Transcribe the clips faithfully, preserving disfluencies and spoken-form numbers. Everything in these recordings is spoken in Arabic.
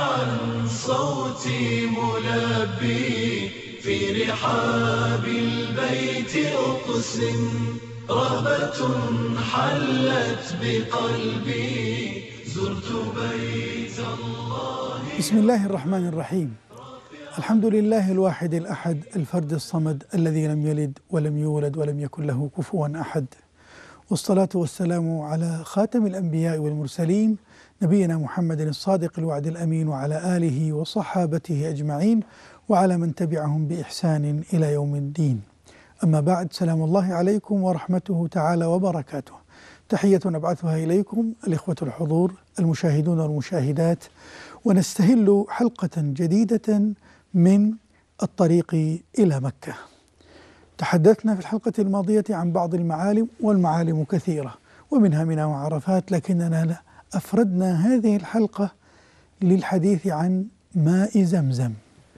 سامعا صوتي ملبي في رحاب البيت أقسم رهبة حلت بقلبي زرت بيت الله. بسم الله الرحمن الرحيم. الحمد لله الواحد الأحد الفرد الصمد الذي لم يلد ولم يولد ولم يكن له كفوا أحد، والصلاة والسلام على خاتم الأنبياء والمرسلين نبينا محمد الصادق الوعد الأمين، وعلى آله وصحابته أجمعين، وعلى من تبعهم بإحسان إلى يوم الدين. أما بعد، سلام الله عليكم ورحمته تعالى وبركاته. تحية نبعثها إليكم الإخوة الحضور المشاهدون والمشاهدات، ونستهل حلقة جديدة من الطريق إلى مكة. تحدثنا في الحلقة الماضية عن بعض المعالم، والمعالم كثيرة ومنها منى وعرفات، لكننا أفردنا هذه الحلقة للحديث عن ماء زمزم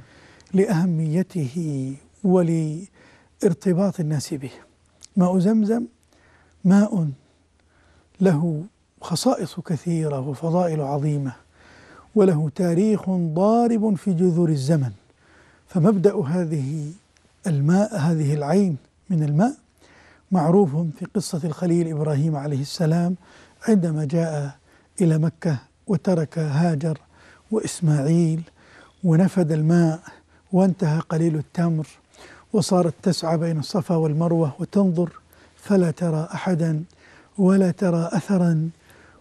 لأهميته ولارتباط الناس به. ماء زمزم ماء له خصائص كثيرة وفضائل عظيمة، وله تاريخ ضارب في جذور الزمن. فمبدأ هذه الماء هذه العين من الماء معروف في قصة الخليل إبراهيم عليه السلام عندما جاء إلى مكة وترك هاجر وإسماعيل، ونفد الماء وانتهى قليل التمر، وصارت تسعى بين الصفا والمروة وتنظر فلا ترى أحدا ولا ترى أثرا،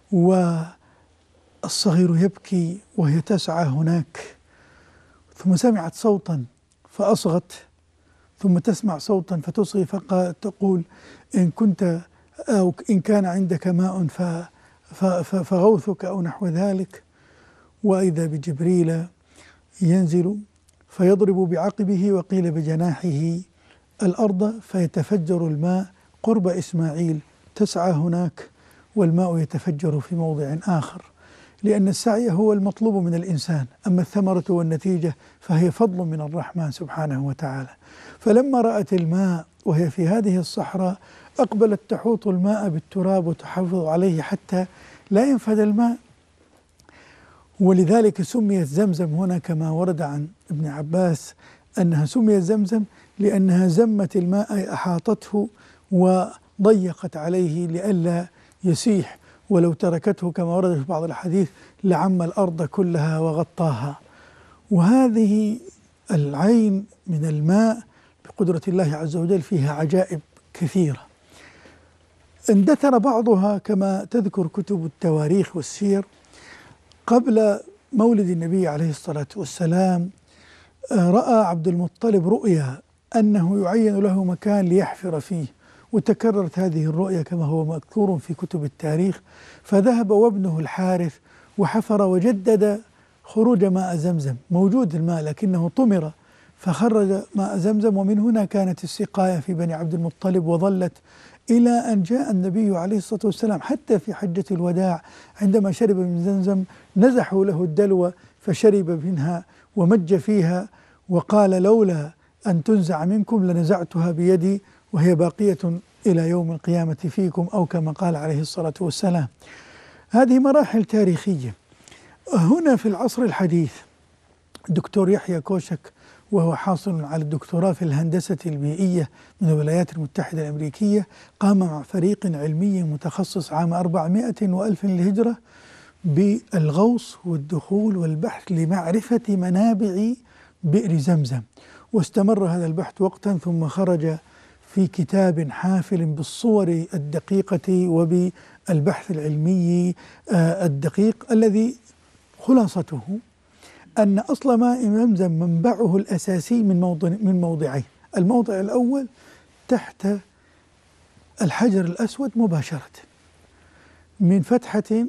والصغير يبكي وهي تسعى هناك. ثم سمعت صوتا فأصغت، ثم تسمع صوتا فتصغي فتقول إن كنت أو إن كان عندك ماء فغوثك أو نحو ذلك. وإذا بجبريل ينزل فيضرب بعقبه وقيل بجناحه الأرض فيتفجر الماء قرب إسماعيل. تسعى هناك والماء يتفجر في موضع آخر، لأن السعي هو المطلوب من الإنسان، أما الثمرة والنتيجة فهي فضل من الرحمن سبحانه وتعالى. فلما رأت الماء وهي في هذه الصحراء أقبلت تحوط الماء بالتراب وتحافظ عليه حتى لا ينفد الماء، ولذلك سميت زمزم هنا كما ورد عن ابن عباس أنها سميت زمزم لأنها زمت الماء أي أحاطته وضيقت عليه لئلا يسيح، ولو تركته كما ورد في بعض الحديث لعم الأرض كلها وغطاها. وهذه العين من الماء بقدرة الله عز وجل فيها عجائب كثيرة اندثر بعضها كما تذكر كتب التواريخ والسير. قبل مولد النبي عليه الصلاة والسلام رأى عبد المطلب رؤيا أنه يعين له مكان ليحفر فيه، وتكررت هذه الرؤيا كما هو مذكور في كتب التاريخ، فذهب وابنه الحارث وحفر وجدد خروج ماء زمزم. موجود الماء لكنه طمر، فخرج ماء زمزم، ومن هنا كانت السقاية في بني عبد المطلب، وظلت إلى أن جاء النبي عليه الصلاة والسلام. حتى في حجة الوداع عندما شرب من زمزم نزحوا له الدلو فشرب منها ومج فيها، وقال لولا أن تنزع منكم لنزعتها بيدي وهي باقية إلى يوم القيامة فيكم، أو كما قال عليه الصلاة والسلام. هذه مراحل تاريخية. هنا في العصر الحديث الدكتور يحيى كوشك، وهو حاصل على الدكتوراه في الهندسة البيئية من الولايات المتحدة الأمريكية، قام مع فريق علمي متخصص عام أربعمائة وألف للهجرة بالغوص والدخول والبحث لمعرفة منابع بئر زمزم، واستمر هذا البحث وقتا، ثم خرج في كتاب حافل بالصور الدقيقة وبالبحث العلمي الدقيق، الذي خلاصته أن أصل ماء زمزم منبعه الأساسي من موضع من موضعين. الموضع الأول تحت الحجر الأسود مباشرة من فتحة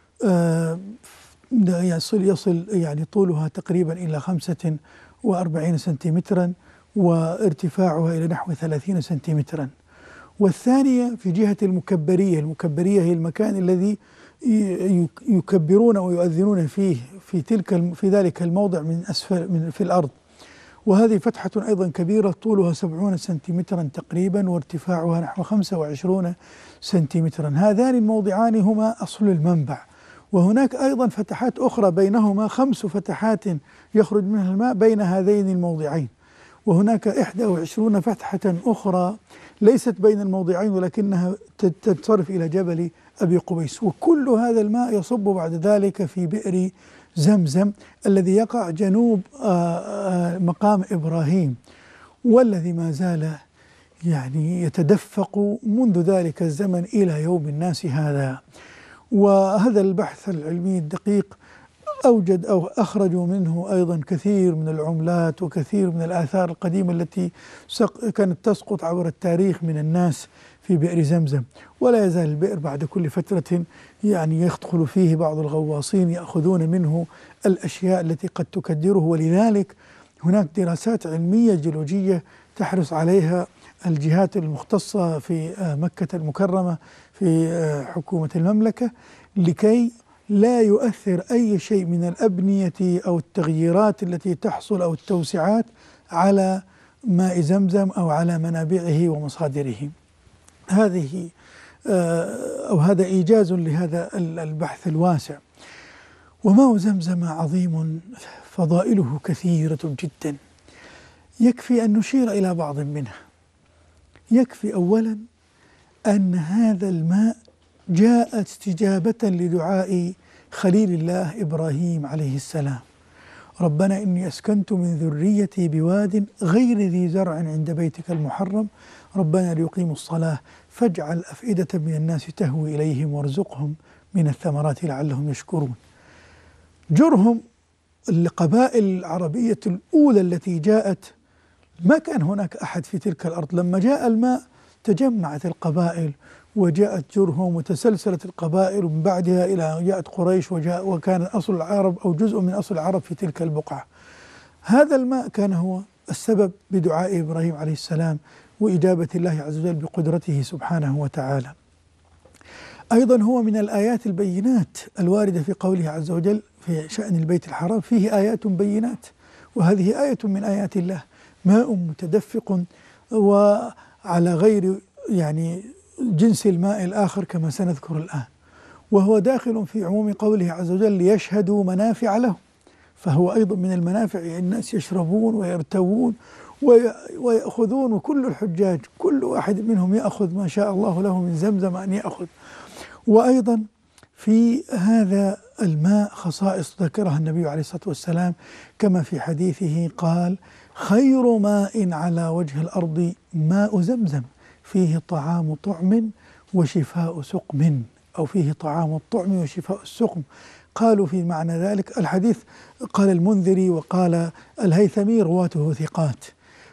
يصل يصل يعني طولها تقريبا إلى خمسة وأربعين سنتيمترا، وارتفاعها إلى نحو ثلاثين سنتيمترا. والثانية في جهة المكبرية. المكبرية هي المكان الذي يكبرون ويؤذنون فيه في تلك في ذلك الموضع من أسفل من في الأرض. وهذه فتحة أيضا كبيرة طولها سبعون سنتيمترا تقريبا، وارتفاعها نحو خمسة وعشرون سنتيمترا. هذان الموضعان هما أصل المنبع، وهناك أيضا فتحات أخرى بينهما خمس فتحات يخرج منها الماء بين هذين الموضعين، وهناك إحدى وعشرون فتحة أخرى ليست بين الموضعين ولكنها تنصرف إلى جبل أبي قبيس، وكل هذا الماء يصب بعد ذلك في بئر زمزم الذي يقع جنوب مقام إبراهيم، والذي ما زال يعني يتدفق منذ ذلك الزمن إلى يوم الناس هذا. وهذا البحث العلمي الدقيق أوجد أو أخرجوا منه أيضا كثير من العملات وكثير من الآثار القديمة التي كانت تسقط عبر التاريخ من الناس في بئر زمزم. ولا يزال البئر بعد كل فترة يعني يدخل فيه بعض الغواصين يأخذون منه الأشياء التي قد تكدره، ولذلك هناك دراسات علمية جيولوجية تحرص عليها الجهات المختصة في مكة المكرمة في حكومة المملكة لكي لا يؤثر أي شيء من الأبنية أو التغييرات التي تحصل أو التوسعات على ماء زمزم أو على منابعه ومصادره. هذه أو هذا إيجاز لهذا البحث الواسع. وماء زمزم عظيم فضائله كثيرة جدا، يكفي أن نشير إلى بعض منها. يكفي أولا أن هذا الماء جاء استجابة لدعاء خليل الله إبراهيم عليه السلام: ربنا إني أسكنت من ذريتي بواد غير ذي زرع عند بيتك المحرم ربنا ليقيموا الصلاة فاجعل أفئدة من الناس تهوي إليهم وارزقهم من الثمرات لعلهم يشكرون. جرهم القبائل العربية الأولى التي جاءت، ما كان هناك أحد في تلك الأرض. لما جاء الماء تجمعت القبائل وجاءت جرهم وتسلسلت القبائل، ومن بعدها إلى جاءت قريش وجاء وكان أصل العرب أو جزء من أصل العرب في تلك البقعة. هذا الماء كان هو السبب بدعاء إبراهيم عليه السلام وإجابة الله عز وجل بقدرته سبحانه وتعالى. أيضا هو من الآيات البينات الواردة في قوله عز وجل في شأن البيت الحرام: فيه آيات بينات، وهذه آية من آيات الله، ماء متدفق وعلى غير يعني جنس الماء الآخر كما سنذكر الآن، وهو داخل في عموم قوله عز وجل: ليشهدوا منافع لهم، فهو أيضا من المنافع. الناس يشربون ويرتوون ويأخذون، وكل الحجاج كل واحد منهم يأخذ ما شاء الله له من زمزم أن يأخذ. وأيضا في هذا الماء خصائص ذكرها النبي عليه الصلاة والسلام، كما في حديثه قال: خير ماء على وجه الأرض ماء زمزم فيه طعام طعم وشفاء سقم، أو فيه طعام الطعم وشفاء السقم. قالوا في معنى ذلك الحديث قال المنذري وقال الهيثمي رواته ثقات.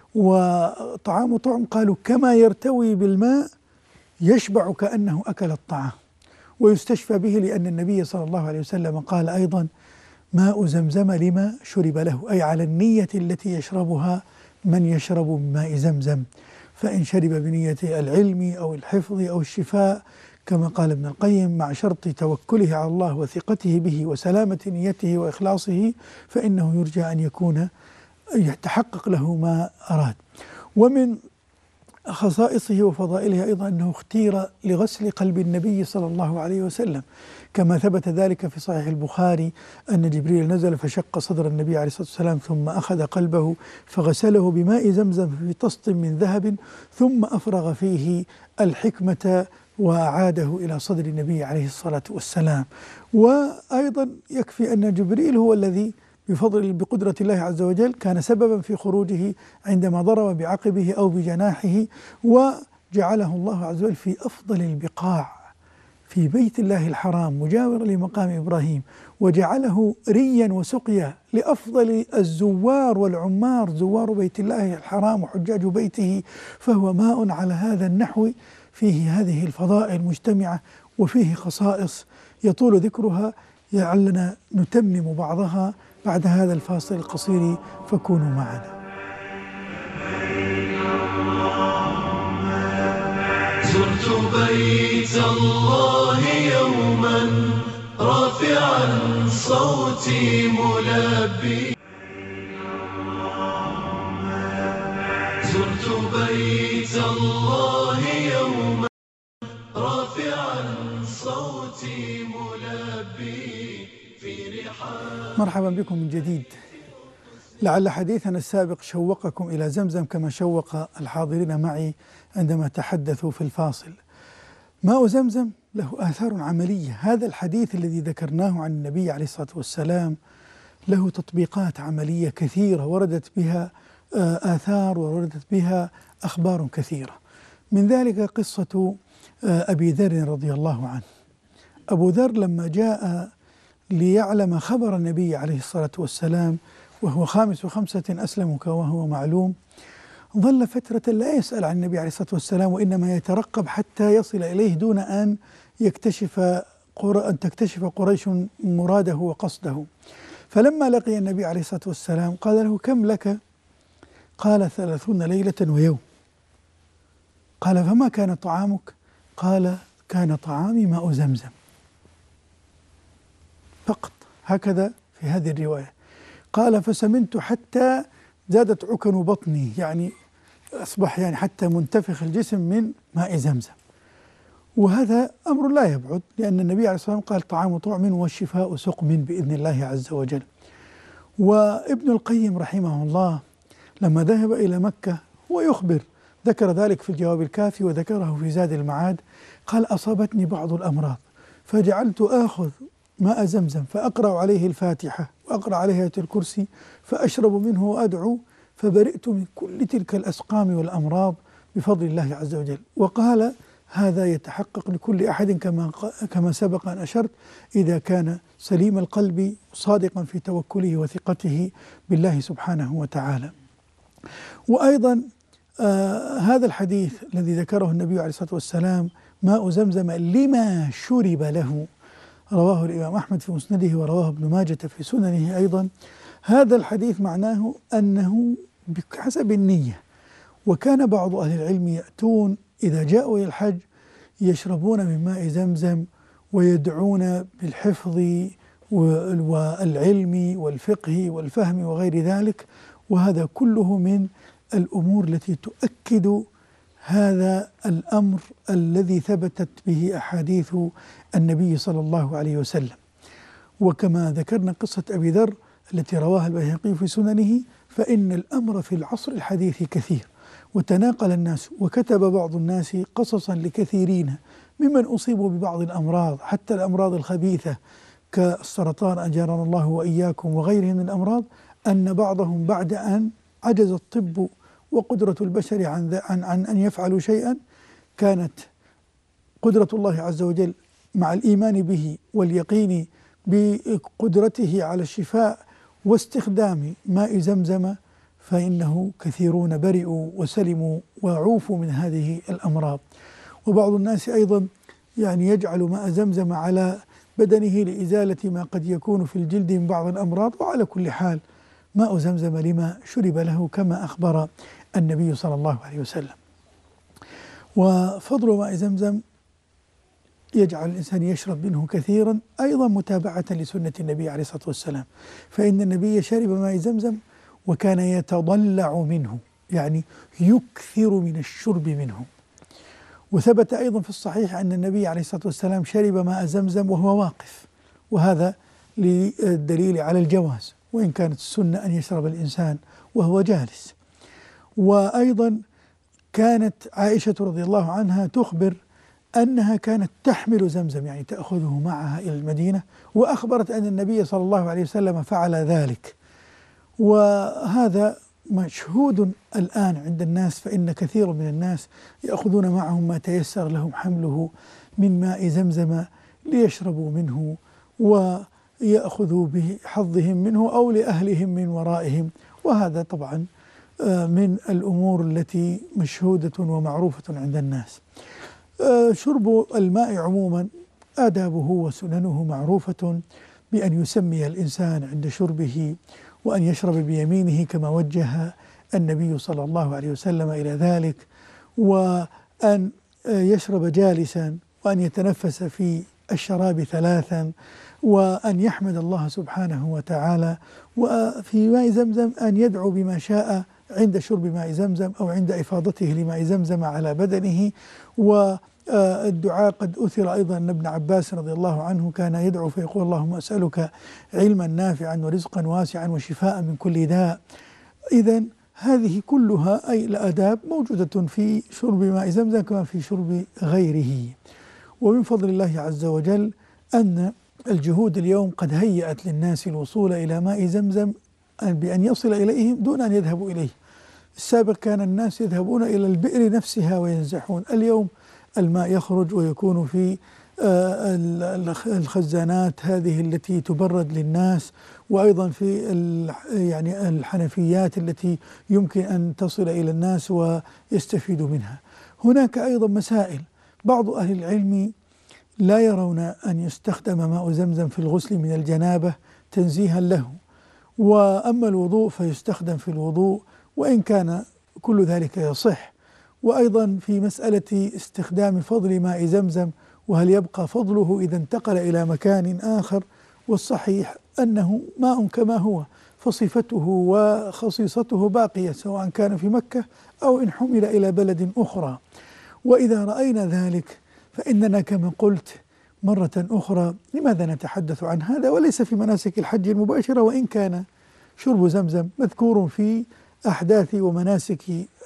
وطعام طعم قالوا كما يرتوي بالماء يشبع كأنه أكل الطعام، ويستشفى به لأن النبي صلى الله عليه وسلم قال أيضا: ماء زمزم لما شرب له، أي على النية التي يشربها من يشرب من ماء زمزم، فإن شرب بنية العلم أو الحفظ أو الشفاء كما قال ابن القيم مع شرط توكله على الله وثقته به وسلامة نيته وإخلاصه، فإنه يرجى أن يكون يتحقق له ما أراد. ومن خصائصه وفضائله أيضا أنه اختير لغسل قلب النبي صلى الله عليه وسلم، كما ثبت ذلك في صحيح البخاري أن جبريل نزل فشق صدر النبي عليه الصلاة والسلام ثم أخذ قلبه فغسله بماء زمزم في طست من ذهب ثم أفرغ فيه الحكمة وأعاده إلى صدر النبي عليه الصلاة والسلام. وأيضا يكفي أن جبريل هو الذي بفضل بقدرة الله عز وجل كان سببا في خروجه عندما ضرب بعقبه أو بجناحه، وجعله الله عز وجل في أفضل البقاع في بيت الله الحرام مجاورا لمقام إبراهيم، وجعله ريا وسقيا لأفضل الزوار والعمار زوار بيت الله الحرام وحجاج بيته. فهو ماء على هذا النحو فيه هذه الفضائل مجتمعة وفيه خصائص يطول ذكرها، لعلنا نتمم بعضها بعد هذا الفاصل القصير، فكونوا معنا. زرت بيت الله يوما رافعا صوتي ملبي، زرت بيت الله يوما رافعا صوتي ملبي مرحبا بكم من جديد. لعل حديثنا السابق شوقكم إلى زمزم كما شوق الحاضرين معي عندما تحدثوا في الفاصل. ماء زمزم له آثار عملية. هذا الحديث الذي ذكرناه عن النبي عليه الصلاة والسلام له تطبيقات عملية كثيرة وردت بها آثار وردت بها أخبار كثيرة. من ذلك قصة أبي ذر رضي الله عنه. أبو ذر لما جاء ليعلم خبر النبي عليه الصلاة والسلام وهو خامس خمسة أسلمك وهو معلوم، ظل فترة لا يسأل عن النبي عليه الصلاة والسلام، وإنما يترقب حتى يصل إليه دون أن يكتشف أن تكتشف قريش مراده وقصده. فلما لقي النبي عليه الصلاة والسلام قال له: كم لك؟ قال: ثلاثون ليلة ويوم. قال: فما كان طعامك؟ قال: كان طعامي ماء زمزم فقط. هكذا في هذه الرواية. قال: فسمنت حتى زادت عكن بطني، يعني أصبح يعني حتى منتفخ الجسم من ماء زمزم. وهذا أمر لا يبعد، لأن النبي عليه الصلاة والسلام قال: طعام طعم والشفاء سقم بإذن الله عز وجل. وابن القيم رحمه الله لما ذهب إلى مكة هو يخبر، ذكر ذلك في الجواب الكافي وذكره في زاد المعاد، قال: أصابتني بعض الأمراض فجعلت آخذ ماء زمزم فأقرأ عليه الفاتحة وأقرأ عليه آية الكرسي فأشرب منه وأدعو فبرئت من كل تلك الأسقام والأمراض بفضل الله عز وجل. وقال: هذا يتحقق لكل أحد كما كما سبق أن أشرت، إذا كان سليم القلب صادقا في توكله وثقته بالله سبحانه وتعالى. وأيضا آه هذا الحديث الذي ذكره النبي عليه الصلاة والسلام ماء زمزم لما شرب له، رواه الإمام أحمد في مسنده ورواه ابن ماجة في سننه أيضا. هذا الحديث معناه أنه بحسب النية. وكان بعض أهل العلم يأتون إذا جاءوا إلى الحج يشربون من ماء زمزم ويدعون بالحفظ والعلم والفقه والفهم وغير ذلك، وهذا كله من الأمور التي تؤكد هذا الأمر الذي ثبتت به أحاديث النبي صلى الله عليه وسلم. وكما ذكرنا قصة أبي ذر التي رواها البيهقي في سننه، فإن الأمر في العصر الحديث كثير، وتناقل الناس وكتب بعض الناس قصصا لكثيرين ممن أصيبوا ببعض الأمراض، حتى الأمراض الخبيثة كالسرطان أجارنا الله وإياكم وغيره من الأمراض، أن بعضهم بعد أن عجز الطب وقدرة البشر عن, عن, عن أن يفعلوا شيئا، كانت قدرة الله عز وجل مع الإيمان به واليقين بقدرته على الشفاء واستخدام ماء زمزم، فإنه كثيرون برئوا وسلموا وعوفوا من هذه الأمراض. وبعض الناس أيضا يعني يجعل ماء زمزم على بدنه لإزالة ما قد يكون في الجلد من بعض الأمراض. وعلى كل حال ماء زمزم لما شرب له كما أخبر النبي صلى الله عليه وسلم. وفضل ماء زمزم يجعل الإنسان يشرب منه كثيرا، أيضا متابعة لسنة النبي عليه الصلاة والسلام، فإن النبي شرب ماء زمزم وكان يتضلع منه، يعني يكثر من الشرب منه. وثبت أيضا في الصحيح أن النبي عليه الصلاة والسلام شرب ماء زمزم وهو واقف، وهذا للدليل على الجواز، وإن كانت السنة أن يشرب الإنسان وهو جالس. وأيضا كانت عائشة رضي الله عنها تخبر أنها كانت تحمل زمزم، يعني تأخذه معها إلى المدينة، وأخبرت أن النبي صلى الله عليه وسلم فعل ذلك. وهذا مشهود الآن عند الناس، فإن كثير من الناس يأخذون معهم ما تيسر لهم حمله من ماء زمزم ليشربوا منه ويأخذوا بحظهم منه أو لأهلهم من ورائهم. وهذا طبعا من الأمور التي مشهودة ومعروفة عند الناس. شرب الماء عموما آدابه وسننه معروفة، بأن يسمي الإنسان عند شربه، وأن يشرب بيمينه كما وجه النبي صلى الله عليه وسلم إلى ذلك، وأن يشرب جالسا، وأن يتنفس في الشراب ثلاثا، وأن يحمد الله سبحانه وتعالى. وفي ماء زمزم أن يدعو بما شاء عند شرب ماء زمزم أو عند إفاضته لماء زمزم على بدنه، الدعاء قد أثر أيضا أن ابن عباس رضي الله عنه كان يدعو فيقول اللهم أسألك علما نافعا ورزقا واسعا وشفاء من كل داء. إذن هذه كلها أي الآداب موجودة في شرب ماء زمزم كما في شرب غيره. ومن فضل الله عز وجل أن الجهود اليوم قد هيأت للناس الوصول إلى ماء زمزم بأن يصل إليهم دون أن يذهبوا إليه. السابق كان الناس يذهبون إلى البئر نفسها وينزحون، اليوم الماء يخرج ويكون في الخزانات هذه التي تبرد للناس، وأيضا في يعني الحنفيات التي يمكن أن تصل إلى الناس ويستفيدوا منها. هناك أيضا مسائل، بعض أهل العلم لا يرون أن يستخدم ماء زمزم في الغسل من الجنابة تنزيها له، وأما الوضوء فيستخدم في الوضوء وإن كان كل ذلك يصح. وأيضا في مسألة استخدام فضل ماء زمزم وهل يبقى فضله إذا انتقل إلى مكان آخر، والصحيح أنه ماء كما هو، فصفته وخصيصته باقية سواء كان في مكة أو إن حمل إلى بلد أخرى. وإذا رأينا ذلك فإننا كما قلت مرة أخرى لماذا نتحدث عن هذا وليس في مناسك الحج المباشرة، وإن كان شرب زمزم مذكور في أحداث ومناسك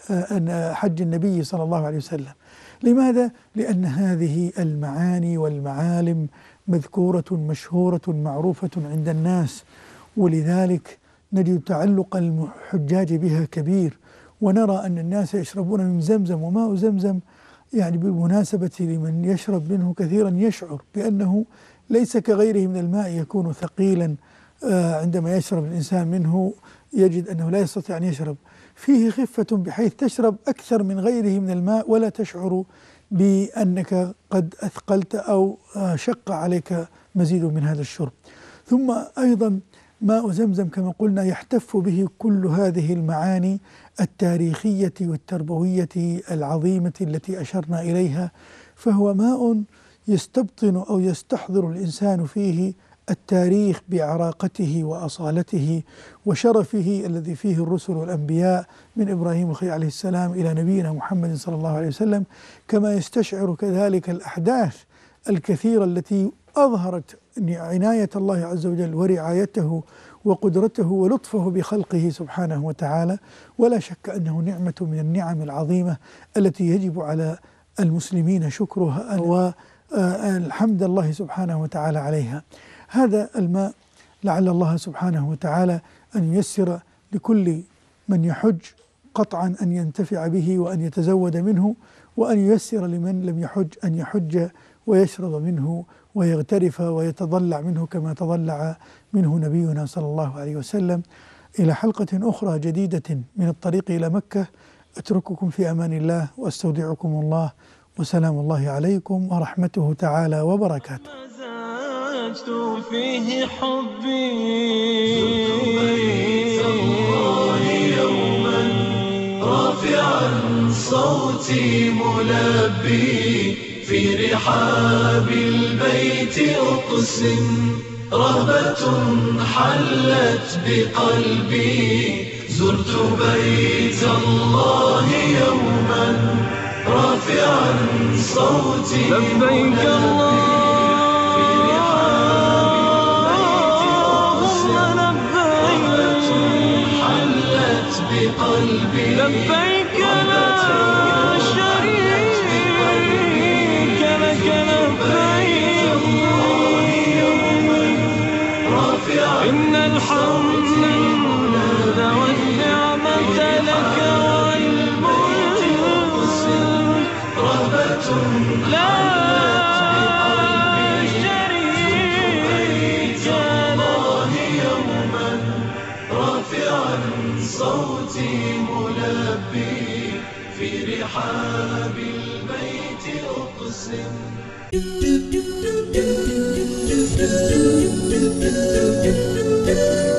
حج النبي صلى الله عليه وسلم. لماذا؟ لأن هذه المعاني والمعالم مذكورة مشهورة معروفة عند الناس، ولذلك نجد تعلق الحجاج بها كبير، ونرى أن الناس يشربون من زمزم. وماء زمزم يعني بالمناسبة لمن يشرب منه كثيرا يشعر بأنه ليس كغيره من الماء يكون ثقيلا، عندما يشرب الإنسان منه يجد أنه لا يستطيع أن يشرب، فيه خفة بحيث تشرب أكثر من غيره من الماء ولا تشعر بأنك قد أثقلت أو شق عليك مزيد من هذا الشرب. ثم أيضا ماء زمزم كما قلنا يحتف به كل هذه المعاني التاريخية والتربوية العظيمة التي أشرنا إليها، فهو ماء يستبطن أو يستحضر الإنسان فيه التاريخ بعراقته وأصالته وشرفه الذي فيه الرسل والأنبياء من إبراهيم الخليل عليه السلام إلى نبينا محمد صلى الله عليه وسلم، كما يستشعر كذلك الأحداث الكثيرة التي أظهرت عناية الله عز وجل ورعايته وقدرته ولطفه بخلقه سبحانه وتعالى. ولا شك أنه نعمة من النعم العظيمة التي يجب على المسلمين شكرها والحمد الله سبحانه وتعالى عليها. هذا الماء لعل الله سبحانه وتعالى أن ييسر لكل من يحج قطعا أن ينتفع به وأن يتزود منه، وأن ييسر لمن لم يحج أن يحج ويشرب منه ويغترف ويتضلع منه كما تضلع منه نبينا صلى الله عليه وسلم. إلى حلقة أخرى جديدة من الطريق إلى مكة، أترككم في أمان الله وأستودعكم الله، وسلام الله عليكم ورحمته تعالى وبركاته. زادت فيه حبي بيت الله يوما رافعا صوتي ملبي في رحاب البيت أقسم رهبة حلت بقلبي. زرت بيت الله يوما رافعا صوتي لبيك الله بقلبي لبيك لا شريك لك لبيك إن الحمد والنعمة لك والملك رهبة لا شريك له يوما رافعا صوتي ملبي في رحاب البيت أقسم.